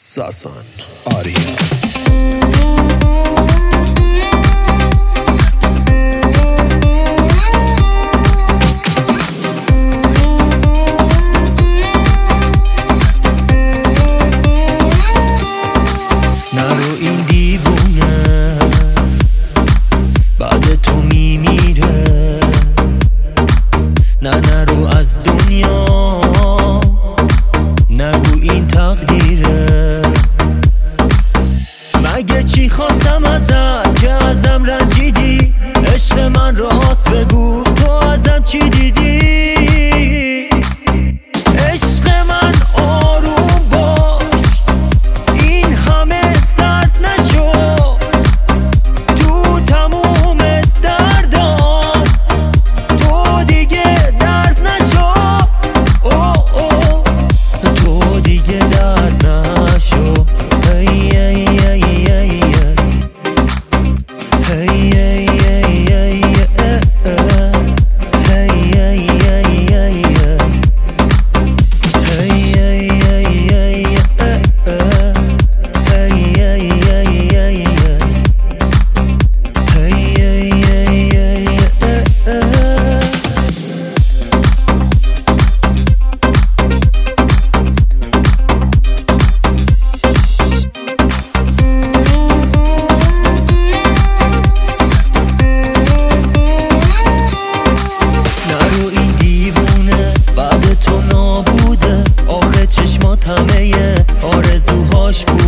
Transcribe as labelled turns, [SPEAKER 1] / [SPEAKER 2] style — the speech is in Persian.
[SPEAKER 1] ساسان آریا.
[SPEAKER 2] نرو این دیوونه بعد تو میمیره، نرو از دنیا نگو این تقدیره. مگه چی خواستم ازت که ازم رنجیدی؟ عشق من راست بگو تو ازم چی دیدی؟ عشق من آروم باش، این همه سرد نشو، تو تموم دردام تو دیگه درد نشو. تو دیگه درد نشو. همه آرزوهاش بود.